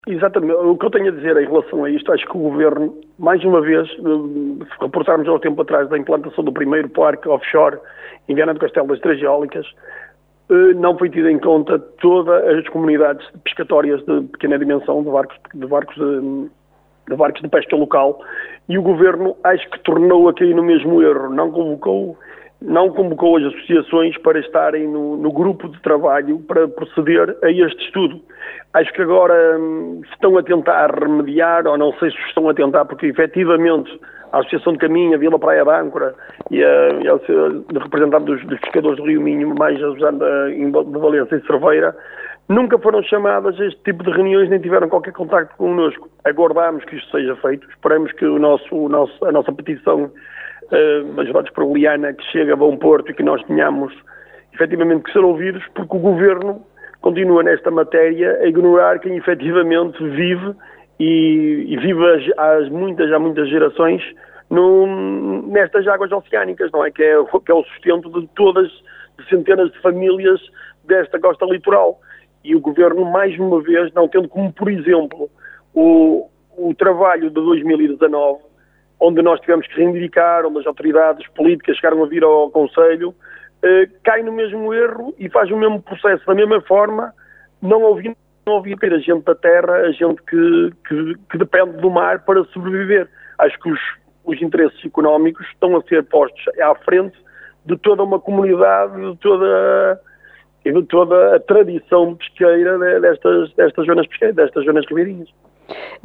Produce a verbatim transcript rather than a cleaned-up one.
Exatamente. O que eu tenho a dizer em relação a isto, acho que o Governo, mais uma vez, se reportarmos há um tempo atrás da implantação do primeiro parque offshore em Viana do Castelo das Três Eólicas, não foi tido em conta todas as comunidades pescatórias de pequena dimensão, de barcos de, barcos de, de, barcos de pesca local, e o Governo acho que tornou a cair no mesmo erro, não convocou, não convocou as associações para estarem no, no grupo de trabalho para proceder a este estudo. Acho que agora hum, estão a tentar remediar, ou não sei se estão a tentar, porque efetivamente a Associação de Caminha, a Vila Praia da Âncora e a, e a, a representante dos, dos pescadores do Rio Minho, mais ajudando de Valença e Cerveira, nunca foram chamadas a este tipo de reuniões, nem tiveram qualquer contacto connosco. Aguardamos que isto seja feito, esperamos que o nosso, o nosso, a nossa petição, uh, ajudados por Liana, que chega a Bom Porto e que nós tenhamos efetivamente que ser ouvidos, porque o Governo continua nesta matéria a ignorar quem efetivamente vive e, e vive há muitas, há muitas gerações no, nestas águas oceânicas, não é? Que, é? que é o sustento de todas, de centenas de famílias desta costa litoral. E o Governo, mais uma vez, não tendo como, por exemplo, o, o trabalho de dois mil e dezanove, onde nós tivemos que reivindicar, onde as autoridades políticas chegaram a vir ao Conselho, eh, cai no mesmo erro e faz o mesmo processo da mesma forma, não ouvindo não ouvir a gente da terra, a gente que, que, que depende do mar para sobreviver. Acho que os, os interesses económicos estão a ser postos à frente de toda uma comunidade, de toda, de toda a tradição pesqueira destas, destas zonas pesqueiras, destas zonas ribeirinhas.